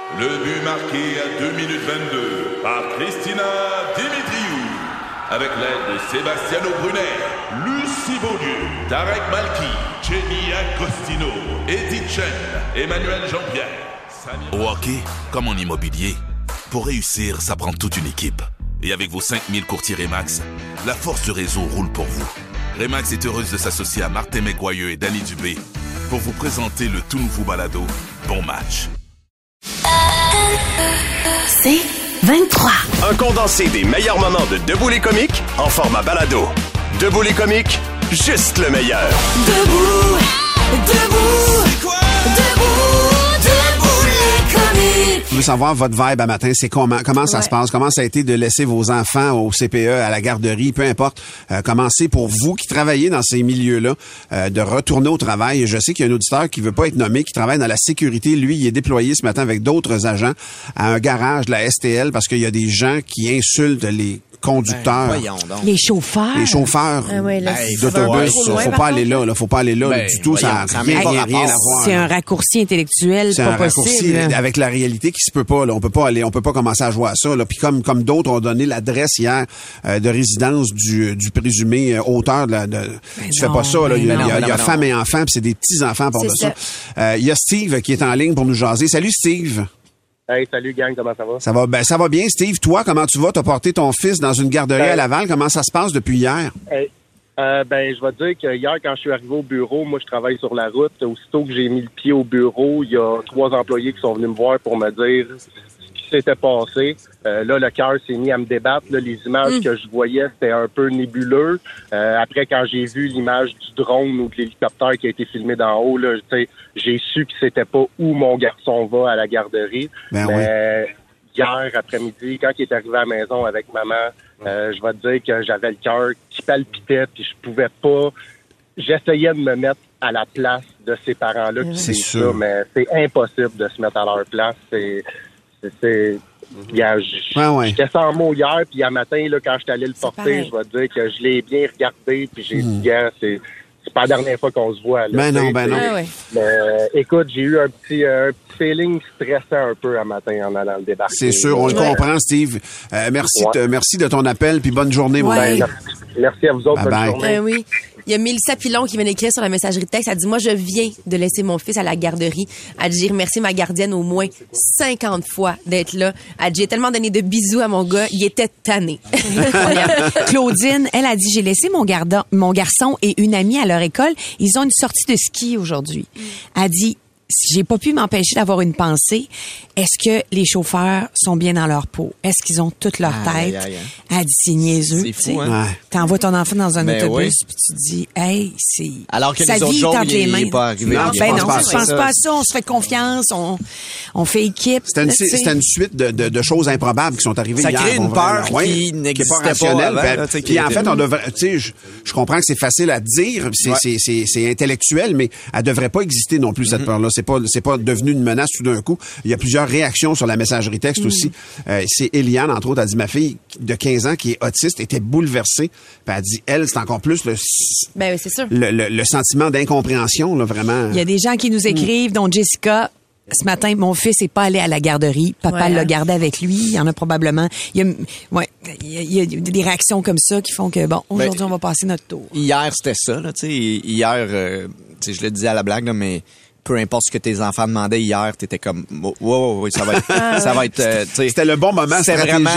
Le but marqué à 2 minutes 22 par Christina Dimitriou. Avec l'aide de Sebastiano Brunet, Lucie Beaulieu, Tarek Malki, Jenny Agostino, Edith Chen, Emmanuel Jean-Pierre. Au hockey, comme en immobilier, pour réussir, ça prend toute une équipe. Et avec vos 5000 courtiers Remax, la force du réseau roule pour vous. Remax est heureuse de s'associer à Martin McGuire et Danny Dubé pour vous présenter le tout nouveau balado Bon Match. C'est 23. Un condensé des meilleurs moments de Debout les comiques en format balado. Debout les comiques, juste le meilleur. Debout, debout, debout, debout les comiques. Je veux savoir votre vibe à matin, c'est comment ça se passe, comment ça a été de laisser vos enfants au CPE, à la garderie, peu importe. Comment c'est pour vous qui travaillez dans ces milieux-là de retourner au travail. Je sais qu'il y a un auditeur qui veut pas être nommé, qui travaille dans la sécurité. Lui, il est déployé ce matin avec d'autres agents à un garage de la STL parce qu'il y a des gens qui insultent les conducteurs. Les chauffeurs. Les chauffeurs d'autobus. Faut pas aller là, faut pas aller là du tout. Ça n'a rien à voir. C'est un raccourci intellectuel, c'est pas un raccourci possible. avec la réalité qui se peut pas. Là. On peut pas commencer à jouer à ça. Là. Puis comme d'autres ont donné l'adresse hier de résidence du présumé auteur tu fais pas ça. Là. Il y a femmes et enfants, puis c'est des petits enfants pour ça. Il y a Steve qui est en ligne pour nous jaser. Salut Steve. Hey, salut gang, comment ça va? Ça va bien, Steve. Toi, comment tu vas? T'as porté ton fils dans une garderie à Laval. Comment ça se passe depuis hier? Hey, je vais te dire que hier, quand je suis arrivé au bureau, moi, je travaille sur la route. Aussitôt que j'ai mis le pied au bureau, il y a 3 employés qui sont venus me voir pour me dire ce qui s'était passé. Là, le cœur s'est mis à me débattre. Là, les images que je voyais, c'était un peu nébuleux. Après, quand j'ai vu l'image du drone ou de l'hélicoptère qui a été filmé d'en haut, là, j'ai su que c'était pas où mon garçon va à la garderie. Mais hier après-midi, quand il est arrivé à la maison avec maman, je vais te dire que j'avais le cœur qui palpitait, puis je pouvais pas. J'essayais de me mettre à la place de ces parents-là qui c'est disent sûr. ça, mais c'est impossible de se mettre à leur place. J'étais sans mots hier, puis à matin, là, quand je suis allé le porter, je vais te dire que je l'ai bien regardé, puis j'ai dit, c'est pas la dernière fois qu'on se voit. Là, non. Mais, écoute, j'ai eu un petit feeling stressant un peu à matin en allant le débarquer. C'est sûr, on le comprend, Steve. Merci de ton appel, puis bonne journée, mon ami. Merci à vous autres. Bonne journée. Oui. Il y a Mélissa Pilon qui vient d'écrire sur la messagerie de texte. Elle dit, moi, je viens de laisser mon fils à la garderie. Elle dit, j'ai remercié ma gardienne au moins 50 fois d'être là. Elle dit, j'ai tellement donné de bisous à mon gars. Il était tanné. Claudine, elle a dit, j'ai laissé mon garçon et une amie à leur école. Ils ont une sortie de ski aujourd'hui. Elle dit, j'ai pas pu m'empêcher d'avoir une pensée. Est-ce que les chauffeurs sont bien dans leur peau? Est-ce qu'ils ont toute leur tête? Elle dit, c'est niaiseux. C'est fou, hein? T'envoies ton enfant dans un autobus, puis tu dis, hey, c'est... Alors que sa les autres vie jours, tente les mains. il est pas arrivé. Non, Je pense pas à ça. On se fait confiance, on fait équipe. C'était une suite de choses improbables qui sont arrivées hier. Ça crée une peur qui n'existait pas avant. Puis en fait, on devrait... Tu sais, je comprends que c'est facile à dire, c'est intellectuel, mais elle devrait pas exister non plus, cette peur-là. C'est pas devenu une menace tout d'un coup. Il y a plusieurs réactions sur la messagerie texte aussi. C'est Eliane, entre autres, a dit, ma fille de 15 ans qui est autiste était bouleversée. Puis elle dit, elle, c'est encore plus c'est sûr. le sentiment d'incompréhension, là, vraiment. Il y a des gens qui nous écrivent, dont Jessica. Ce matin, mon fils n'est pas allé à la garderie. Papa l'a gardé avec lui. Il y en a probablement. Il y a des réactions comme ça qui font que, bon, aujourd'hui, on va passer notre tour. Hier, c'était ça, là, tu sais. Hier, je le disais à la blague, là, mais peu importe ce que tes enfants demandaient hier, t'étais comme, wow, ça va être, c'était le bon moment stratégique.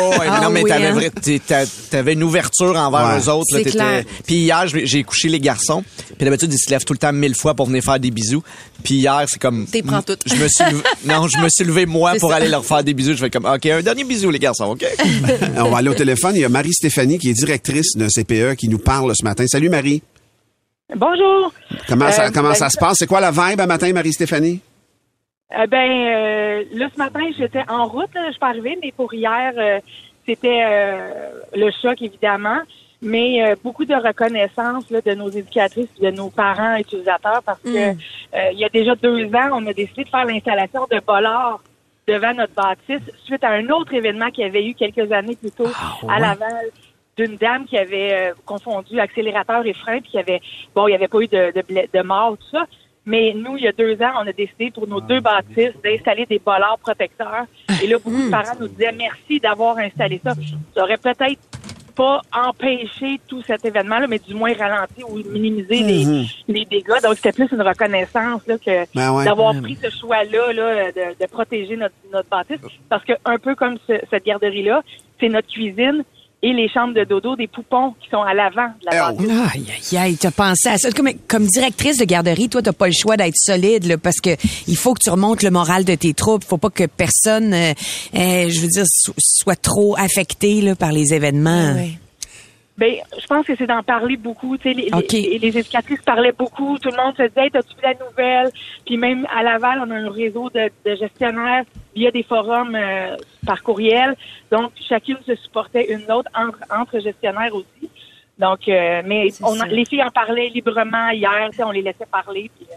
T'avais une ouverture envers eux autres, là, c'est clair. Puis hier, j'ai couché les garçons, puis d'habitude, ils se lèvent tout le temps 1000 fois pour venir faire des bisous. Puis hier, c'est comme... T'es prends toutes. Je me suis levé, moi, pour aller leur faire des bisous. Je fais comme, OK, un dernier bisou, les garçons, OK? On va aller au téléphone. Il y a Marie-Stéphanie, qui est directrice d'un CPE, qui nous parle ce matin. Salut, Marie. Bonjour. Comment ça se passe? C'est quoi la vibe à matin, Marie-Stéphanie? Là, ce matin, j'étais en route. Je suis pas arrivée, mais pour hier, c'était le choc, évidemment. Mais beaucoup de reconnaissance là, de nos éducatrices et de nos parents utilisateurs parce que il y a déjà 2 ans, on a décidé de faire l'installation de bollards devant notre bâtisse suite à un autre événement qu'il y avait eu quelques années plus tôt à Laval, d'une dame qui avait confondu accélérateur et frein, puis il y avait pas eu de mort, tout ça. Mais nous, il y a 2 ans, on a décidé pour nos 2 bâtisses d'installer des bollards protecteurs. Et là, beaucoup de parents nous disaient merci d'avoir installé ça. Ça aurait peut-être pas empêché tout cet événement-là, mais du moins ralenti ou minimiser les dégâts. Donc, c'était plus une reconnaissance là, que d'avoir pris ce choix-là là, de protéger notre bâtisse. Parce que un peu comme cette garderie-là, c'est notre cuisine et les chambres de dodo des poupons qui sont à l'avant de la bâtisse. Aïe, t'as pensé à ça. Comme directrice de garderie, toi, t'as pas le choix d'être solide, là, parce que il faut que tu remontes le moral de tes troupes. Faut pas que personne, je veux dire, soit trop affecté là, par les événements. Oui. Ben, je pense que c'est d'en parler beaucoup. Tu sais, les éducatrices parlaient beaucoup. Tout le monde se disait, hey, t'as-tu vu la nouvelle? Puis même à Laval, on a un réseau de gestionnaires via des forums par courriel. Donc, chacune se supportait une autre entre gestionnaires aussi. Donc, mais les filles en parlaient librement hier. Tu sais, on les laissait parler. Puis,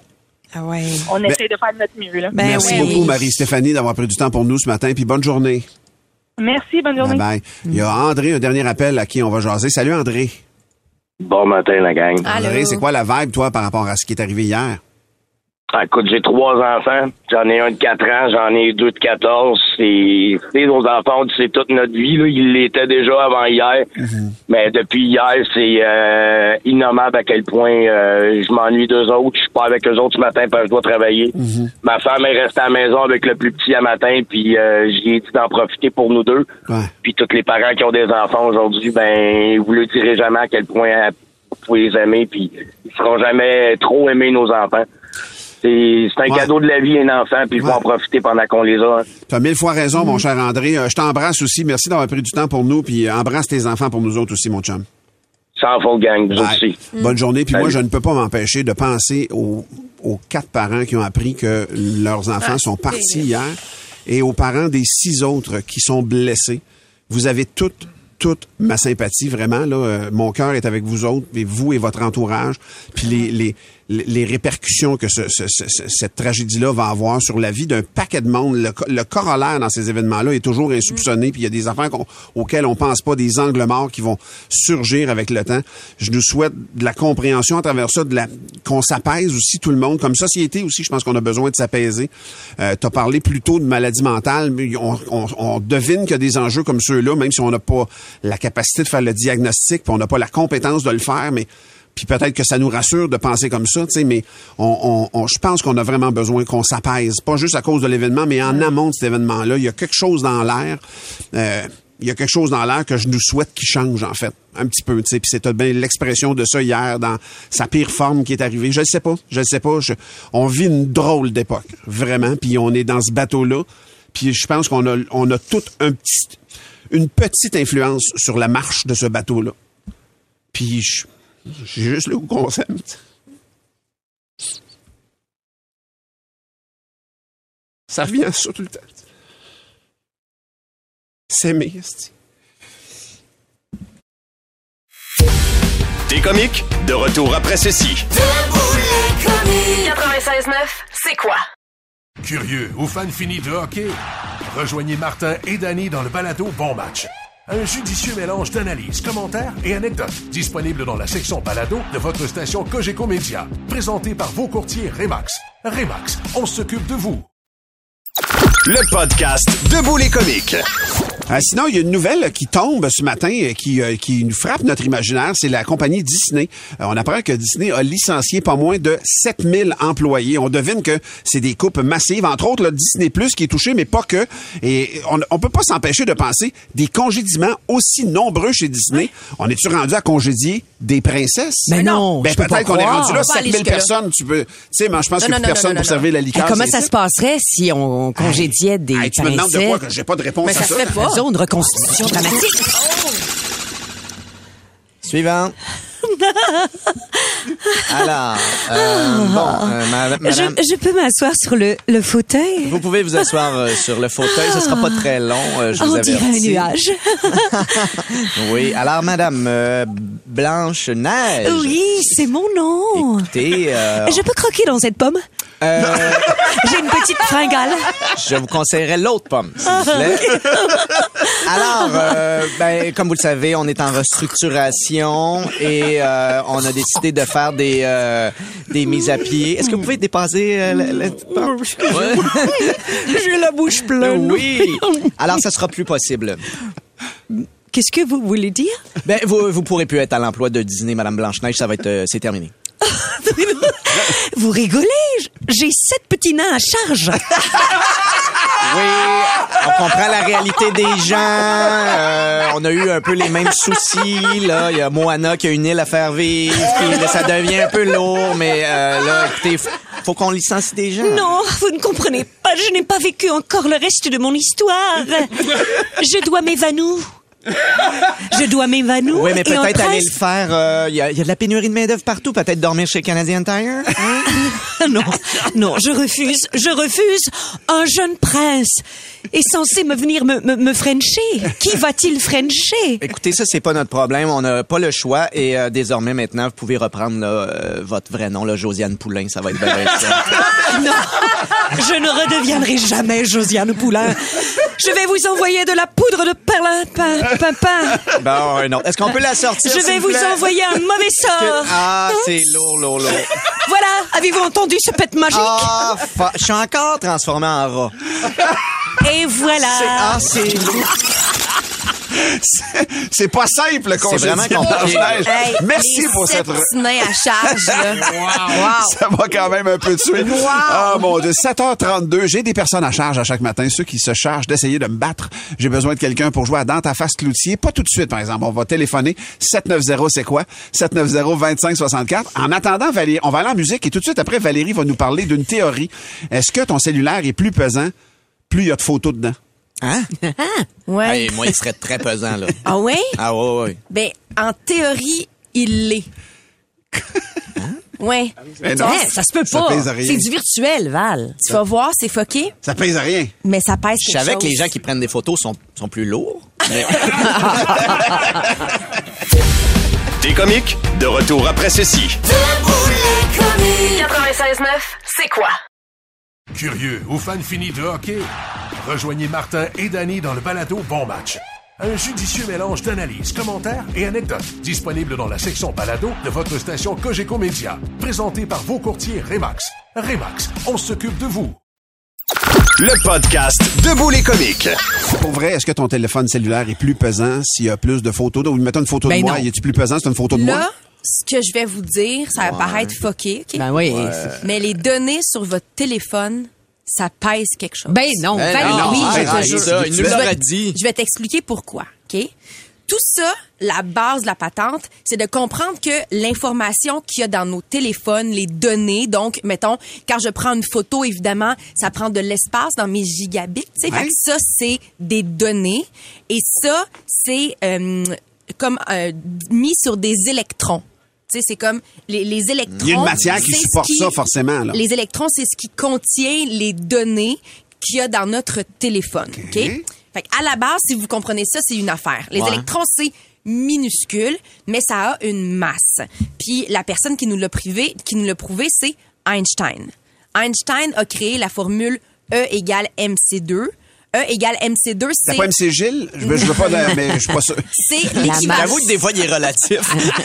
on essaie de faire de notre mieux. Là. Merci beaucoup, Marie-Stéphanie, d'avoir pris du temps pour nous ce matin. Puis bonne journée. Merci, bonne journée. Bye. Il y a André, un dernier appel à qui on va jaser. Salut, André. Bon matin, la gang. André, c'est quoi la vibe, toi, par rapport à ce qui est arrivé hier? Ah, écoute, j'ai 3 enfants. J'en ai un de 4 ans, j'en ai 2 de 14. Et nos enfants, c'est toute notre vie. Là. Ils l'étaient déjà avant hier. Mais depuis hier, c'est innommable à quel point je m'ennuie d'eux autres. Je suis pas avec eux autres ce matin parce que je dois travailler. Ma femme est restée à la maison avec le plus petit à matin, puis j'y ai dit d'en profiter pour nous deux. Puis tous les parents qui ont des enfants aujourd'hui, ben vous le direz jamais à quel point vous pouvez les aimer, puis ils seront jamais trop aimés, nos enfants. C'est un cadeau de la vie, un enfant, puis il faut en profiter pendant qu'on les a. Tu as 1000 fois raison, mon cher André. Je t'embrasse aussi. Merci d'avoir pris du temps pour nous, puis embrasse tes enfants pour nous autres aussi, mon chum. Sans faute, gang, vous aussi. Bonne journée. Puis moi, je ne peux pas m'empêcher de penser aux 4 parents qui ont appris que leurs enfants sont partis hier et aux parents des 6 autres qui sont blessés. Vous avez toute ma sympathie, vraiment. Là, mon cœur est avec vous autres, et vous et votre entourage. Puis les répercussions que cette tragédie-là va avoir sur la vie d'un paquet de monde. Le corollaire dans ces événements-là est toujours insoupçonné, puis il y a des affaires auxquelles on pense pas, des angles morts qui vont surgir avec le temps. Je nous souhaite de la compréhension à travers ça, qu'on s'apaise aussi tout le monde. Comme société aussi, je pense qu'on a besoin de s'apaiser. T'as parlé plus tôt de maladie mentale, mais on devine qu'il y a des enjeux comme ceux-là, même si on n'a pas la capacité de faire le diagnostic, puis on n'a pas la compétence de le faire, mais puis peut-être que ça nous rassure de penser comme ça, tu sais, mais je pense qu'on a vraiment besoin qu'on s'apaise, pas juste à cause de l'événement, mais en amont de cet événement-là. Il y a quelque chose dans l'air. Il y a quelque chose dans l'air que je nous souhaite qu'il change, en fait, un petit peu, tu sais. Puis c'était bien l'expression de ça hier dans sa pire forme qui est arrivée. Je le sais pas. On vit une drôle d'époque, vraiment. Puis on est dans ce bateau-là. Puis je pense qu'on a toute une petite influence sur la marche de ce bateau-là. Puis j'ai juste le goût qu'on s'aime. Ça revient à ça tout le temps. S'aimer, c'est... T'es comique? De retour après ceci. 96.9, c'est quoi? Curieux ou fan fini de hockey? Rejoignez Martin et Danny dans le balado Bon Match. Un judicieux mélange d'analyses, commentaires et anecdotes. Disponible dans la section balado de votre station Cogeco Média. Présenté par vos courtiers Remax. Remax, on s'occupe de vous. Le podcast Debout les comiques. Sinon, il y a une nouvelle qui tombe ce matin qui nous frappe notre imaginaire. C'est la compagnie Disney. On apprend que Disney a licencié pas moins de 7000 employés. On devine que c'est des coupes massives. Entre autres, le Disney Plus qui est touché, mais pas que. Et on peut pas s'empêcher de penser des congédiements aussi nombreux chez Disney. On est-tu rendu à congédier des princesses? Ben non. Ben peut-être qu'on est rendu là, 7000 personnes. Tu peux, tu sais, moi, je pense qu'il n'y a plus personne pour servir la liqueur. Comment ça se passerait si on congédiait des princesses? Tu me demandes de quoi? Que j'ai pas de réponse à ça. Ça se fait pas. Une reconstitution dramatique. Suivant. Alors, madame... Je peux m'asseoir sur le fauteuil? Vous pouvez vous asseoir sur le fauteuil, ce sera pas très long, je vous avertis. On dirait un nuage. Oui, alors madame Blanche-Neige. Oui, c'est mon nom. Écoutez... Je peux croquer dans cette pomme? J'ai une petite fringale. Je vous conseillerais l'autre pomme, s'il vous plaît. Alors, comme vous le savez, on est en restructuration et on a décidé de faire des mises à pied. Est-ce que vous pouvez dépasser la petite porte? J'ai la bouche pleine. Oui. Alors, ça sera plus possible. Qu'est-ce que vous voulez dire? Ben, vous pourrez plus être à l'emploi de Disney, Madame Blanche-Neige. Ça va être, c'est terminé. Vous rigolez? J'ai 7 petits nains à charge. Oui, on comprend la réalité des gens. On a eu un peu les mêmes soucis. Là, il y a Moana qui a une île à faire vivre. Puis là, ça devient un peu lourd, mais là, écoutez, faut qu'on licencie des gens. Non, vous ne comprenez pas. Je n'ai pas vécu encore le reste de mon histoire. Je dois m'évanouir. Oui, mais peut-être aller le faire. Il y a de la pénurie de main-d'œuvre partout. Peut-être dormir chez Canadian Tire. Non, je refuse. Un jeune prince est censé venir me frencher. Qui va-t-il frencher? Écoutez, ça, c'est pas notre problème. On n'a pas le choix. Et désormais, maintenant, vous pouvez reprendre votre vrai nom, là, Josiane Poulain. Ça va être bien ça. Non, je ne redeviendrai jamais Josiane Poulain. Je vais vous envoyer de la poudre de perlimpin. Bon, non. Est-ce qu'on peut la sortir? Je vais vous envoyer un mauvais sort. Ah, c'est lourd. Voilà, avez-vous entendu ce pet magique? Ah, je suis encore transformé en rat. Et voilà. C'est lourd. C'est pas simple, c'est vraiment compliqué. Hey, merci pour cette... nains à charge, là. Wow. Ça va quand même un peu tuer. Wow. Ah, mon Dieu. 7h32. J'ai des personnes à charge à chaque matin. Ceux qui se chargent d'essayer de me battre. J'ai besoin de quelqu'un pour jouer à Dans ta face Cloutier. Pas tout de suite, par exemple. On va téléphoner. 790, c'est quoi? 790-2564. En attendant, Valérie, on va aller en musique et tout de suite après, Valérie va nous parler d'une théorie. Est-ce que ton cellulaire est plus pesant, plus il y a de photos dedans? Hein? Ouais. Hey, moi, il serait très pesant, là. Ah ouais? Ah ouais. Ben, en théorie, il l'est. Ouais. Mais non, Ça se peut ça pas. pèse à rien. C'est du virtuel, Val. Tu vas voir, c'est fucké, Ça pèse à rien. mais ça pèse Je quelque savais chose. que les gens qui prennent des photos sont plus lourds. Mais... T'es comique? De retour après ceci. 96.9, c'est quoi? Curieux ou fan fini de hockey? Rejoignez Martin et Danny dans le balado Bon Match. Un judicieux mélange d'analyses, commentaires et anecdotes. Disponible dans la section balado de votre station Cogeco Média. Présenté par vos courtiers Remax. Remax, on s'occupe de vous. Le podcast Debout les comiques. Pour vrai, est-ce que ton téléphone cellulaire est plus pesant s'il y a plus de photos? Donc, mettons une photo de moi. Non. Es-tu plus pesant? C'est une photo de moi? Là, ce que je vais vous dire, ça va paraître fucké, OK? Ben oui. Mais les données sur votre téléphone, ça pèse quelque chose. Ben non, Valérie. non, Oui, je te arrête jure. ça, il nous Je l'aurait vais- dit. Je vais t'expliquer pourquoi, OK? Tout ça, la base de la patente, c'est de comprendre que l'information qu'il y a dans nos téléphones, les données, donc, mettons, quand je prends une photo, évidemment, ça prend de l'espace dans mes gigabits, tu sais. Ouais. Fait que ça, c'est des données. Et ça, c'est comme mis sur des électrons. Tu sais, c'est comme les électrons. Il y a une matière qui c'est ce supporte ça, forcément, là. Les électrons, c'est ce qui contient les données qu'il y a dans notre téléphone. OK? Fait à la base, si vous comprenez ça, c'est une affaire. Les électrons, c'est minuscule, mais ça a une masse. Puis la personne qui nous l'a prouvé, c'est Einstein. Einstein a créé la formule E égale MC2. E égale MC2, c'est... T'as pas MC Gilles? Je veux pas, mais je suis pas sûr. C'est l'équivalent. J'avoue que des fois, il est relatif.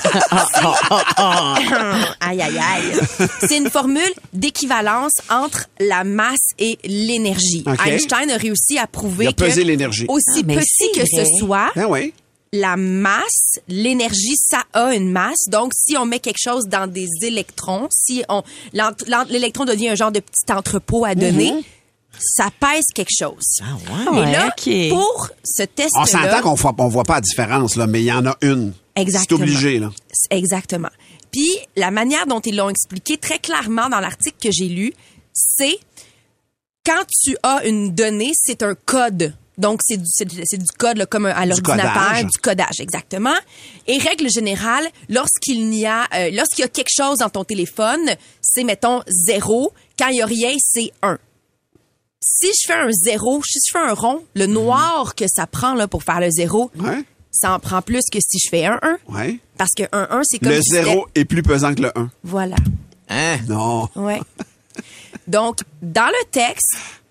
Aïe, aïe, aïe. C'est une formule d'équivalence entre la masse et l'énergie. OK. Einstein a réussi à prouver Il a que pesé l'énergie. aussi mais petit c'est que vrai. ce soit, Ah oui. la masse, l'énergie, ça a une masse. Donc, si on met quelque chose dans des électrons, si l'électron devient un genre de petit entrepôt à données, ça pèse quelque chose. Ah ouais? Et là, OK. pour ce test-là... On s'entend qu'on voit pas la différence, là, mais il y en a une. Exactement. C'est obligé, là. Exactement. Puis, la manière dont ils l'ont expliqué très clairement dans l'article que j'ai lu, c'est quand tu as une donnée, c'est un code. Donc, c'est du code là, comme à l'ordinateur, codage. du codage, exactement. Et règle générale, lorsqu'il y a quelque chose dans ton téléphone, c'est, mettons, 0. Quand il y a rien, c'est 1. Si je fais un 0, si je fais un rond, le noir que ça prend là pour faire le 0, Ouais. ça en prend plus que si je fais un 1. Ouais. Parce que 1, c'est comme Le si 0 est plus pesant que le 1. Voilà. Hein? Non. Ouais. Donc, dans le texte,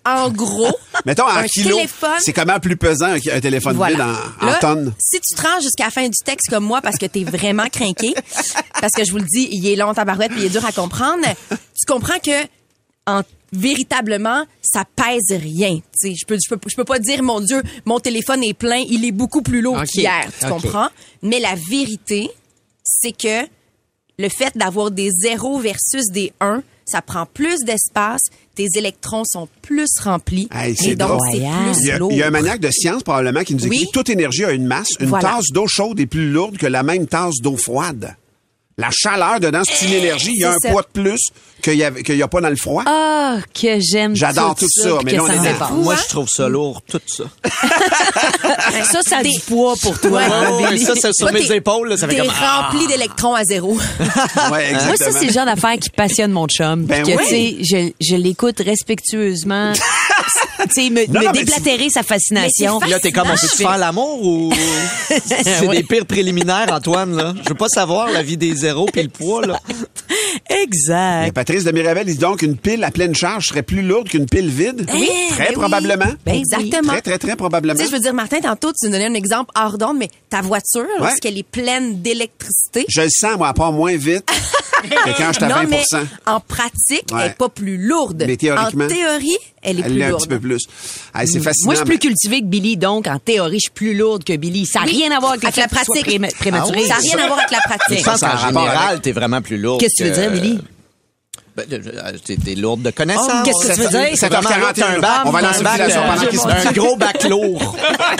en gros, mettons, en un kilos, téléphone... c'est comment plus pesant un téléphone vide en Là, tonnes? Si tu te rends jusqu'à la fin du texte comme moi parce que t'es vraiment crinqué, parce que je vous le dis, il est long tabarouette puis il est dur à comprendre, tu comprends que véritablement, ça pèse rien. Tu sais, je peux pas dire, mon Dieu, mon téléphone est plein, il est beaucoup plus lourd qu'hier. Tu comprends? Mais la vérité, c'est que le fait d'avoir des 0 versus des 1, ça prend plus d'espace, tes électrons sont plus remplis, et donc c'est plus lourd. Il y a un maniaque de science probablement qui nous dit que toute énergie a une masse. Une tasse d'eau chaude est plus lourde que la même tasse d'eau froide. La chaleur dedans, c'est une énergie. Il y a un poids de plus qu'il y a pas dans le froid. Ah, que j'aime J'adore tout ça. Mais là, on est fou, moi, je trouve ça lourd, tout ça. Ça a du poids pour toi. Ça, c'est sur mes épaules. Là, ça fait t'es comme... rempli d'électrons à 0. Ouais, exactement. Moi, ça, c'est le genre d'affaire qui passionne mon chum. Ben que, oui. tu sais, je l'écoute respectueusement. Tu sais, me déblatérer sa fascination. Là, t'es comme, on peut-tu faire l'amour ou... C'est des pires préliminaires, Antoine, là. Je veux pas savoir la vie des zéros puis le poids, là. Exact. Et Patrice de Mirabel dit donc une pile à pleine charge serait plus lourde qu'une pile vide. Oui. Très probablement. Ben, exactement. Très, très, très probablement. Tu sais, je veux dire, Martin, tantôt, tu nous donnais un exemple hors d'onde, mais ta voiture, lorsqu'elle est pleine d'électricité... Je le sens, moi, à part moins vite que quand je suis à 20%. mais en pratique, elle n'est pas plus lourde. Mais théoriquement, en théorie, elle est plus lourde. Un lourde. petit peu plus. Ah, c'est fascinant. Moi, je suis plus cultivée que Billy, donc en théorie, je suis plus lourde que Billy. Ça n'a rien à voir avec, la pratique. Prématuré. Ça n'a rien à voir avec la pratique. Je pense qu'en général, t'es vraiment plus lourde. Qu'est-ce que tu veux dire, Billy? T'es lourde de connaissances. Qu'est-ce que tu veux dire? C'est vraiment lourd, t'as un bac. On va lancer une fellation pendant qu'il se un gros bac lourd.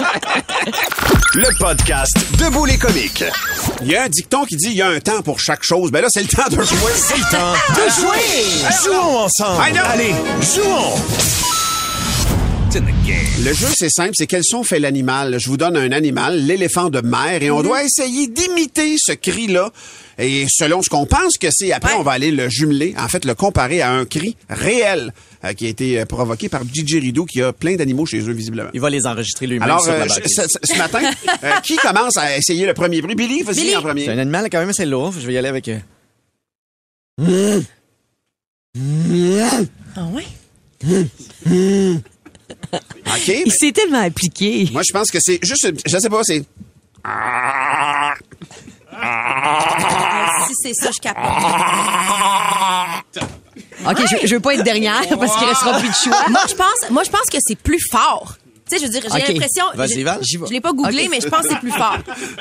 Le podcast Debout les comiques. Il y a un dicton qui dit il y a un temps pour chaque chose. Ben là, c'est le temps de jouer. C'est le temps de jouer. Jouons ensemble. Allez, jouons. Le jeu, c'est simple, c'est quel son fait l'animal. Je vous donne un animal, l'éléphant de mer, et on doit essayer d'imiter ce cri-là. Et selon ce qu'on pense que c'est, après, on va aller le jumeler, en fait, le comparer à un cri réel qui a été provoqué par Gigi Rideau, qui a plein d'animaux chez eux, visiblement. Il va les enregistrer lui-même. Alors, sur la bâtisse. ce matin, qui commence à essayer le premier bruit? Billy, vas-y en premier. C'est un animal quand même assez lourd. Je vais y aller avec... Ah ouais? OK. Il s'est tellement appliqué. Moi, je pense que c'est juste, je sais pas, c'est... Si c'est ça, je capote. OK, je veux pas être dernière parce qu'il restera plus de choix. Moi, je pense que c'est plus fort. Tu sais, je veux dire, j'ai OK. l'impression... Vas-y, Val. Je l'ai pas googlé, mais je pense que c'est plus fort.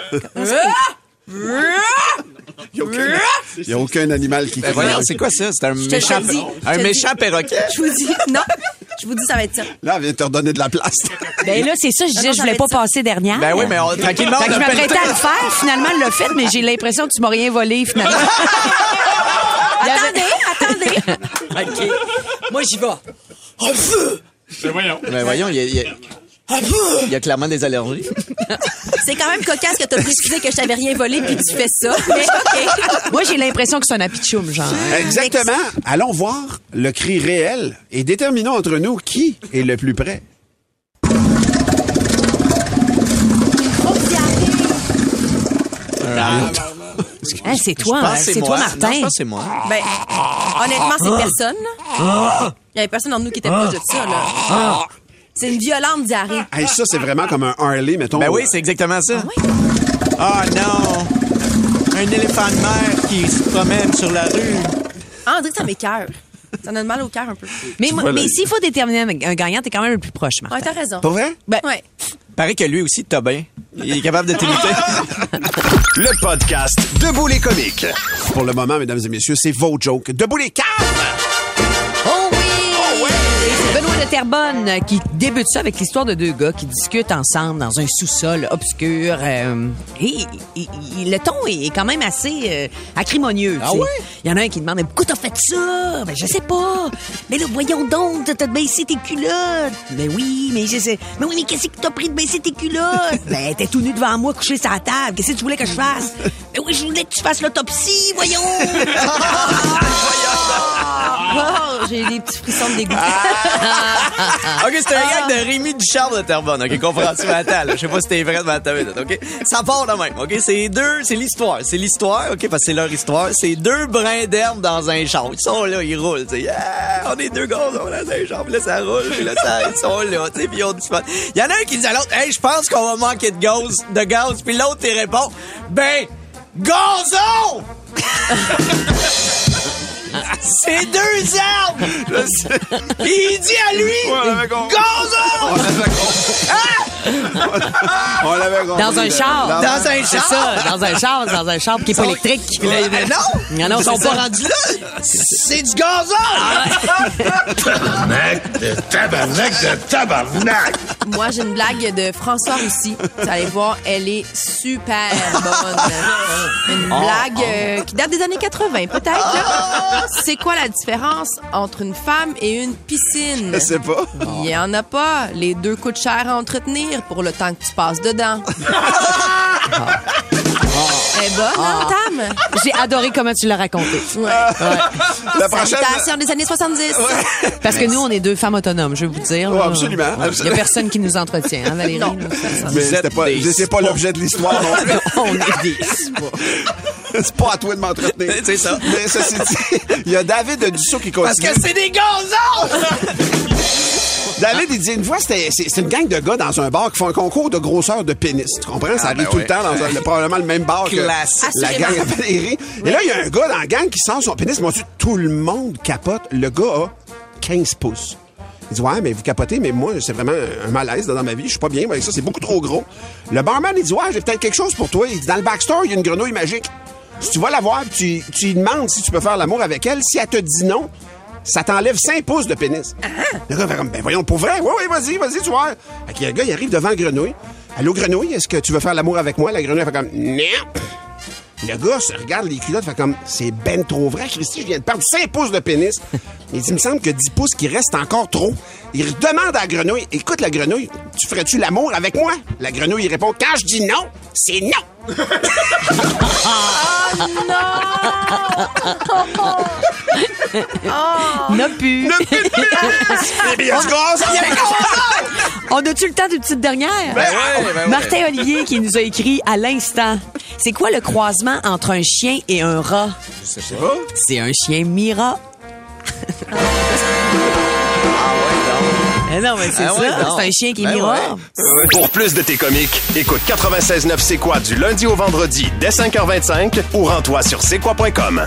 Il n'y a aucun animal qui crie. Voyons, c'est quoi ça? C'est un méchant, le dis. un méchant perroquet. Je vous dis, non. Je vous dis, ça va être ça. Là, elle vient de te redonner de la place. Ben là, c'est ça, je disais, je voulais pas passer dernière. Ben oui, mais tranquillement, Fait que je m'apprêtais à le faire. Finalement, elle l'a fait, mais j'ai l'impression que tu m'as rien volé, finalement. Attendez. OK. Moi, j'y vais. Ben voyons, il y a clairement des allergies. C'est quand même cocasse que t'as précisé que je t'avais rien volé puis tu fais ça. Mais OK. Moi, j'ai l'impression que c'est un apitchoum, genre. Exactement. Allons voir le cri réel et déterminons entre nous qui est le plus près. Hein, c'est toi, c'est toi, Martin. Non, je pense que c'est moi. Ben, honnêtement, c'est personne. Il y avait personne entre nous qui était proche de ça, là. C'est une violente diarrhée. Hey, ça, c'est vraiment comme un Harley, mettons. Ben oui, c'est exactement ça. Ah Oh non! Un éléphant de mer qui se promène sur la rue. Ah, on dirait que ça m'écoeure. Ça donne mal au cœur un peu. Mais s'il faut déterminer un gagnant, t'es quand même le plus proche, Martin. Ouais, t'as raison. Pas vrai? Ben, ouais. Paraît que lui aussi, t'as bien. Il est capable de t'imiter. Le podcast Debout les comiques. Pour le moment, mesdames et messieurs, c'est vos jokes. Debout les caves! Oh oui! C'est Benoît de Terrebonne qui débute ça avec l'histoire de deux gars qui discutent ensemble dans un sous-sol obscur. Et le ton est quand même assez acrimonieux. Ah ouais? Il y en a un qui demande « Pourquoi t'as fait ça? » Ben, je sais pas. Mais là, voyons donc, t'as baissé tes culottes. Ben oui, mais je sais. Mais oui, mais qu'est-ce que t'as pris de baisser tes culottes? Ben, t'es tout nu devant moi, couché sur la table. Qu'est-ce que tu voulais que je fasse? Ben oui, je voulais que tu fasses l'autopsie, voyons! Oh, j'ai des petits frissons de dégoût. OK, c'est un gag de Rémi Ducharme de Terrebonne. OK, comprends-tu? Mais attends, là, je sais pas si t'es vrai de ma tête. OK? Ça part de même. OK? C'est l'histoire. C'est l'histoire, OK? Parce que c'est leur histoire. C'est deux brins d'herbe dans un champ. Ils sont là, ils roulent, tu sais. Yeah, on est deux gars dans un champ. Puis là, ça roule. Puis là, ils sont là, tu sais. Puis ils ont du fun. Il y en a un qui dit à l'autre, hey, je pense qu'on va manquer de gaz. Puis l'autre, il répond, ben, gazon! C'est deux arbres! Il dit à lui, gazon! On l'avait compris. Dans un char. Dans un C'est char. ça, dans un char qui est pas électrique. Mais non, ils sont c'est pas ça. rendus là. C'est du gazon! Tabarnak! Moi, j'ai une blague de François Roussy. Vous allez voir, elle est super bonne. Une blague qui date des années 80, peut-être. là. C'est quoi la différence entre une femme et une piscine? Je sais pas. Il y en a pas. Les deux coûtent cher à entretenir pour le temps que tu passes dedans. Elle est bonne, hein, Tam? J'ai adoré comment tu l'as raconté. Ouais. La prochaine. Salutations des années 70. Parce que nous, on est deux femmes autonomes, je vais vous dire. Oh, là. absolument. Il y a personne qui nous entretient, hein, Valérie? Non. Mais c'est pas l'objet de l'histoire non plus. On est des... C'est pas à toi de m'entretenir. C'est ça. Mais ceci dit, il y a David Dussault qui Parce continue. que c'est des gazons! David, il dit, une fois, c'est une gang de gars dans un bar qui font un concours de grosseur de pénis. Tu comprends? Ça arrive tout le temps dans probablement le même bar Classique. que la gang à Valérie. Et là, il y a un gars dans la gang qui sort son pénis. Moi, tout le monde capote. Le gars a 15 pouces. Il dit, ouais, mais vous capotez, mais moi, c'est vraiment un malaise dans ma vie. Je suis pas bien avec ça. C'est beaucoup trop gros. Le barman, il dit, ouais, j'ai peut-être quelque chose pour toi. Il dit, dans le backstore, il y a une grenouille magique. Si tu vas la voir, tu lui demandes si tu peux faire l'amour avec elle. Si elle te dit non, ça t'enlève 5 pouces de pénis. Le gars fait comme, ben voyons, pour vrai? Oui, vas-y, tu vois. Fait que le gars, il arrive devant la grenouille. Allô, grenouille, est-ce que tu veux faire l'amour avec moi? La grenouille fait comme, non. Le gars se regarde les culottes, fait comme, c'est ben trop vrai, Christy, je viens de perdre 5 pouces de pénis. Il dit, il me semble que 10 pouces qui restent encore trop. Il demande à la grenouille, écoute la grenouille, tu ferais-tu l'amour avec moi? La grenouille, il répond, quand je dis non, c'est non. N'a plus. Il y a du gaz, il y a du gaz! On a-tu le temps d'une petite dernière? Ben ouais. Martin Olivier qui nous a écrit à l'instant. C'est quoi le croisement entre un chien et un rat? Je sais pas. C'est un chien Mira. Non, mais c'est Ah ouais, ça. non. C'est un chien qui est Ben Mira. ouais. Pour plus de tes comiques, écoute 96.9 C'est quoi du lundi au vendredi dès 5h25 ou rends-toi sur c'est quoi.com.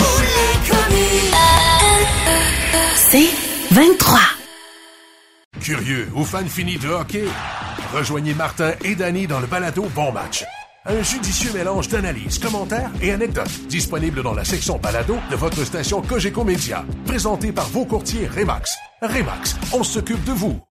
C'est 23. Curieux ou fan fini de hockey? Rejoignez Martin et Danny dans le balado Bon Match. Un judicieux mélange d'analyses, commentaires et anecdotes. Disponible dans la section balado de votre station Cogeco Média. Présenté par vos courtiers Remax. Remax, on s'occupe de vous.